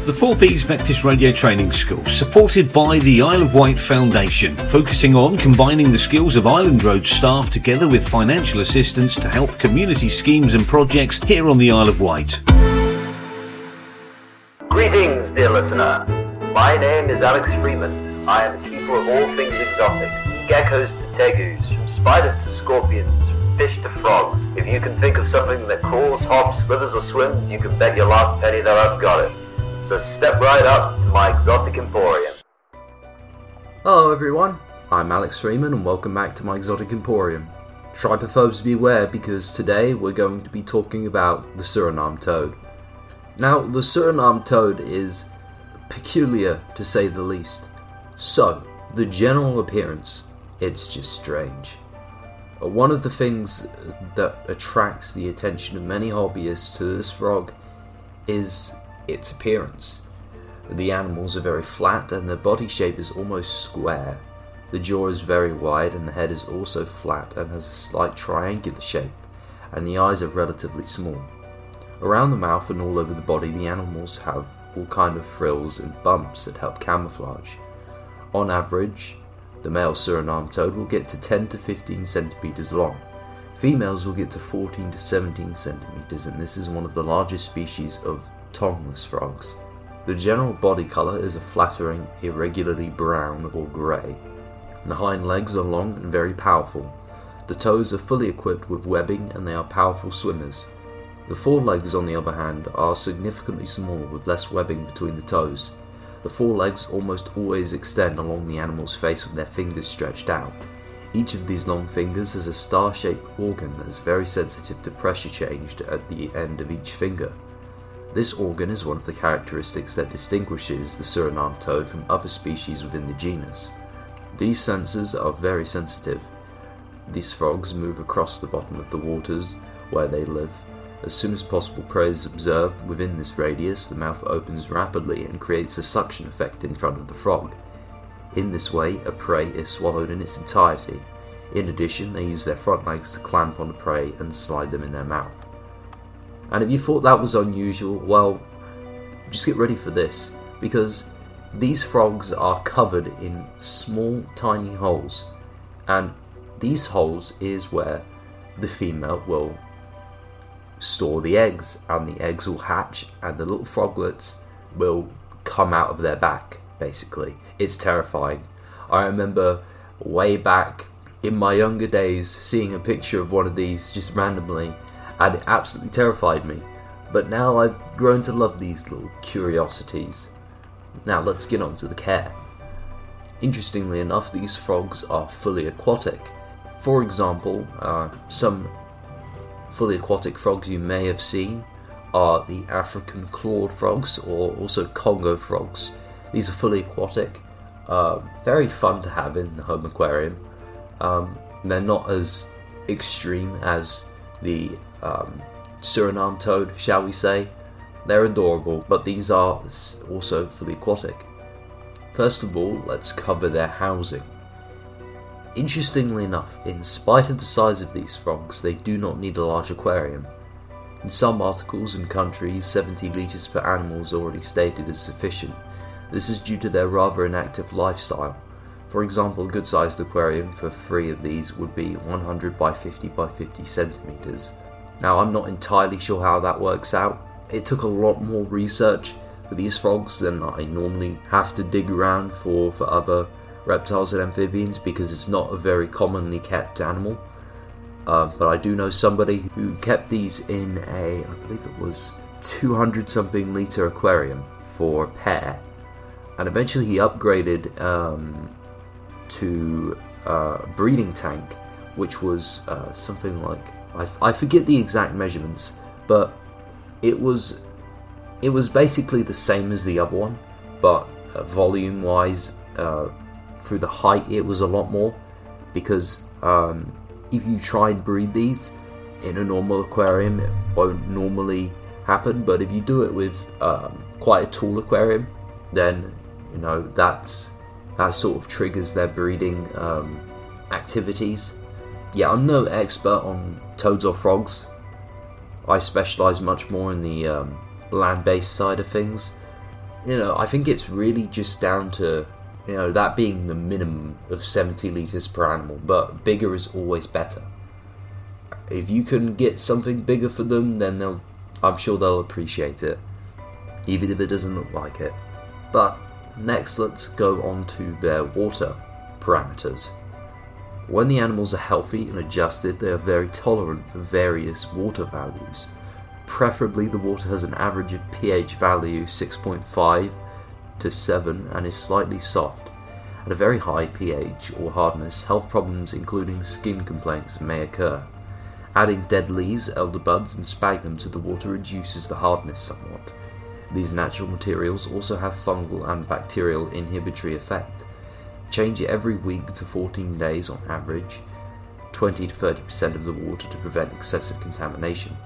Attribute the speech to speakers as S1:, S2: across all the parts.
S1: The 4Ps Vectis Radio Training School, supported by the Isle of Wight Foundation, focusing on combining the skills of Island Road staff together with financial assistance to help community schemes and projects here on the Isle of Wight.
S2: Greetings, dear listener. My name is Alex Freeman. I am a keeper of all things exotic, from geckos to tegus, from spiders to scorpions, from fish to frogs. If you can think of something that crawls, hops, slithers or swims, you can bet your last penny that I've got it. So step right up to my exotic emporium.
S3: Hello everyone, I'm Alex Freeman and welcome back to my exotic emporium. Trypophobes beware, because today we're going to be talking about the Suriname toad. Now, the Suriname toad is peculiar to say the least. So, the general appearance, it's just strange. One of the things that attracts the attention of many hobbyists to this frog is its appearance. The animals are very flat and their body shape is almost square. The jaw is very wide and the head is also flat and has a slight triangular shape, and the eyes are relatively small. Around the mouth and all over the body, the animals have all kind of frills and bumps that help camouflage. On average, the male Suriname toad will get to 10 to 15 centimeters long. Females will get to 14 to 17 centimeters, and this is one of the largest species of tongueless frogs. The general body colour is a flattering, irregularly brown or grey. The hind legs are long and very powerful. The toes are fully equipped with webbing and they are powerful swimmers. The forelegs, on the other hand, are significantly small with less webbing between the toes. The forelegs almost always extend along the animal's face with their fingers stretched out. Each of these long fingers has a star-shaped organ that is very sensitive to pressure change at the end of each finger. This organ is one of the characteristics that distinguishes the Suriname toad from other species within the genus. These sensors are very sensitive. These frogs move across the bottom of the waters where they live. As soon as possible prey is observed within this radius, the mouth opens rapidly and creates a suction effect in front of the frog. In this way, a prey is swallowed in its entirety. In addition, they use their front legs to clamp on the prey and slide them in their mouth. And if you thought that was unusual, well, just get ready for this, because these frogs are covered in small, tiny holes, and these holes is where the female will store the eggs, and the eggs will hatch, and the little froglets will come out of their back, basically. It's terrifying. I remember way back in my younger days seeing a picture of one of these just randomly, and it absolutely terrified me. But now I've grown to love these little curiosities. Now let's get on to the care. Interestingly enough, these frogs are fully aquatic. For example, some fully aquatic frogs you may have seen are the African clawed frogs, or also Congo frogs. These are fully aquatic, very fun to have in the home aquarium. They're not as extreme as the Suriname toad, shall we say. They're adorable, but these are also fully aquatic. First of all, let's cover their housing. Interestingly enough, in spite of the size of these frogs, they do not need a large aquarium. In some articles and countries, 70 litres per animal is already stated as sufficient. This is due to their rather inactive lifestyle. For example, a good-sized aquarium for 3 of these would be 100 by 50 by 50 centimetres. Now, I'm not entirely sure how that works out. It took a lot more research for these frogs than I normally have to dig around for other reptiles and amphibians, because it's not a very commonly kept animal. But I do know somebody who kept these in I believe it was 200 something litre aquarium for a pair. And eventually he upgraded to a breeding tank, which was something like, I forget the exact measurements, but it was basically the same as the other one, but volume wise, through the height it was a lot more, because if you try and breed these in a normal aquarium, it won't normally happen. But if you do it with quite a tall aquarium, then that sort of triggers their breeding activities. Yeah, I'm no expert on toads or frogs. I specialise much more in the land-based side of things. I think it's really just down to, that being the minimum of 70 litres per animal, but bigger is always better. If you can get something bigger for them, then I'm sure they'll appreciate it, even if it doesn't look like it. But next, let's go on to their water parameters. When the animals are healthy and adjusted, they are very tolerant for various water values. Preferably, the water has an average of pH value 6.5 to 7 and is slightly soft. At a very high pH or hardness, health problems including skin complaints may occur. Adding dead leaves, elder buds and sphagnum to the water reduces the hardness somewhat. These natural materials also have fungal and bacterial inhibitory effect. Change it every week to 14 days on average, 20 to 30% of the water to prevent excessive contamination.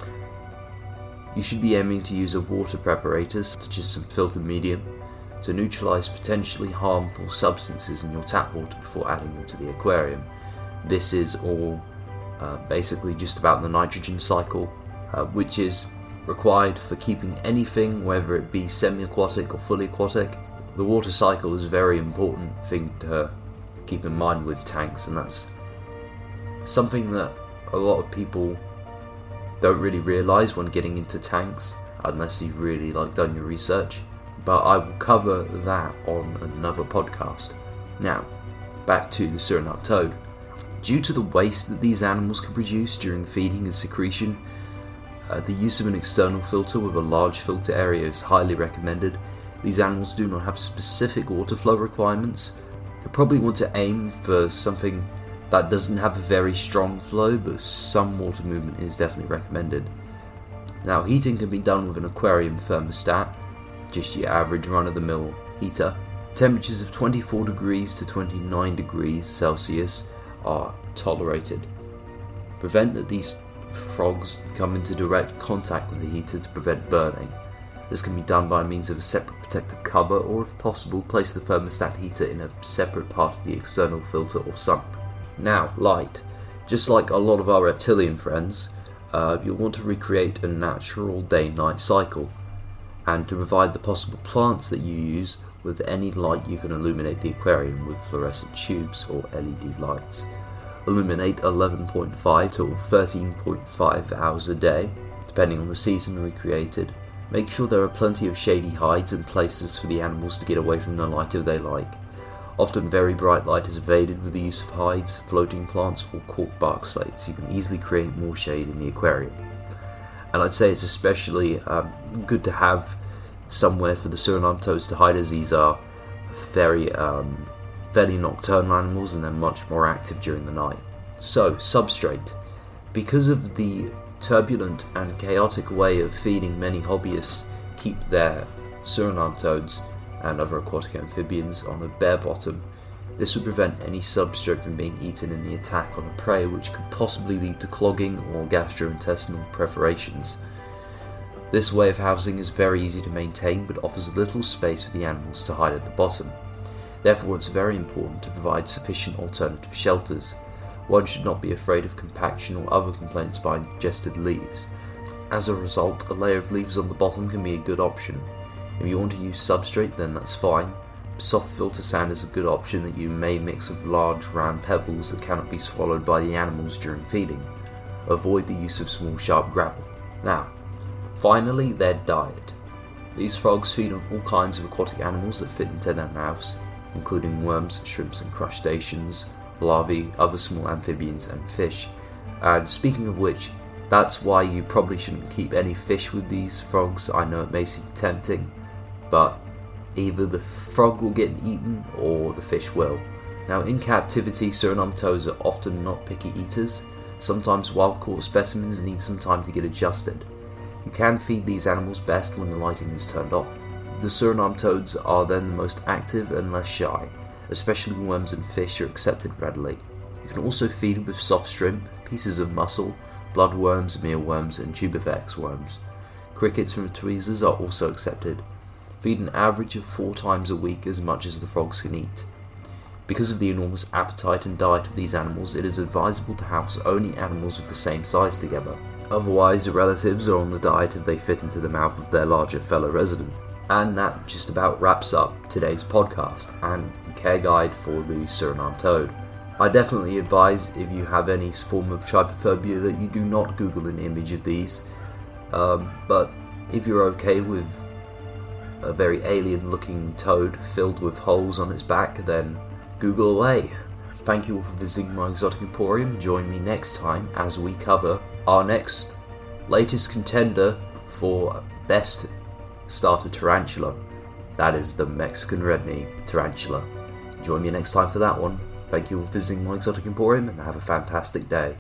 S3: You should be aiming to use a water preparator such as some filtered medium to neutralize potentially harmful substances in your tap water before adding them to the aquarium. This is all basically just about the nitrogen cycle, which is required for keeping anything, whether it be semi-aquatic or fully aquatic. The water cycle is a very important thing to keep in mind with tanks, and that's something that a lot of people don't really realise when getting into tanks, unless you've really done your research. But I will cover that on another podcast. Now, back to the Suriname toad. Due to the waste that these animals can produce during feeding and secretion, the use of an external filter with a large filter area is highly recommended. These animals do not have specific water flow requirements. You probably want to aim for something that doesn't have a very strong flow, but some water movement is definitely recommended. Now, heating can be done with an aquarium thermostat, just your average run-of-the-mill heater. Temperatures of 24 degrees to 29 degrees Celsius are tolerated. Prevent that these frogs come into direct contact with the heater to prevent burning. This can be done by means of a separate protective cover, or if possible, place the thermostat heater in a separate part of the external filter or sump. Now, light. Just like a lot of our reptilian friends, you'll want to recreate a natural day-night cycle, and to provide the possible plants that you use with any light, you can illuminate the aquarium with fluorescent tubes or LED lights. Illuminate 11.5 to 13.5 hours a day, depending on the season recreated. Make sure there are plenty of shady hides and places for the animals to get away from the light if they like. Often very bright light is evaded with the use of hides, floating plants or cork bark slates. You can easily create more shade in the aquarium. And I'd say it's especially good to have somewhere for the Suriname toads to hide, as these are very fairly nocturnal animals and they're much more active during the night. So, substrate. Because of the turbulent and chaotic way of feeding, many hobbyists keep their Suriname toads and other aquatic amphibians on a bare bottom. This would prevent any substrate from being eaten in the attack on a prey, which could possibly lead to clogging or gastrointestinal perforations. This way of housing is very easy to maintain, but offers little space for the animals to hide at the bottom. Therefore, it's very important to provide sufficient alternative shelters. One should not be afraid of compaction or other complaints by ingested leaves. As a result, a layer of leaves on the bottom can be a good option. If you want to use substrate, then that's fine. Soft filter sand is a good option that you may mix with large round pebbles that cannot be swallowed by the animals during feeding. Avoid the use of small sharp gravel. Now, finally, their diet. These frogs feed on all kinds of aquatic animals that fit into their mouths, including worms, shrimps and crustaceans, larvae, other small amphibians and fish. And speaking of which, that's why you probably shouldn't keep any fish with these frogs. I know it may seem tempting, but either the frog will get eaten or the fish will. Now, in captivity, Suriname toads are often not picky eaters. Sometimes wild-caught specimens need some time to get adjusted. You can feed these animals best when the lighting is turned off. The Suriname toads are then the most active and less shy, especially worms and fish are accepted readily. You can also feed with soft shrimp, pieces of mussel, bloodworms, mealworms and tubifex worms. Crickets from tweezers are also accepted. Feed an average of 4 times a week, as much as the frogs can eat. Because of the enormous appetite and diet of these animals, it is advisable to house only animals of the same size together. Otherwise, the relatives are on the diet if they fit into the mouth of their larger fellow resident. And that just about wraps up today's podcast and care guide for the Suriname toad. I definitely advise, if you have any form of trypophobia, that you do not Google an image of these. But if you're okay with a very alien looking toad filled with holes on its back, then Google away. Thank you all for visiting my Exotic Emporium. Join me next time as we cover our latest contender for best starter tarantula. That is the Mexican red-knee tarantula. Join me next time for that one. Thank you all for visiting my Exotic Emporium and have a fantastic day.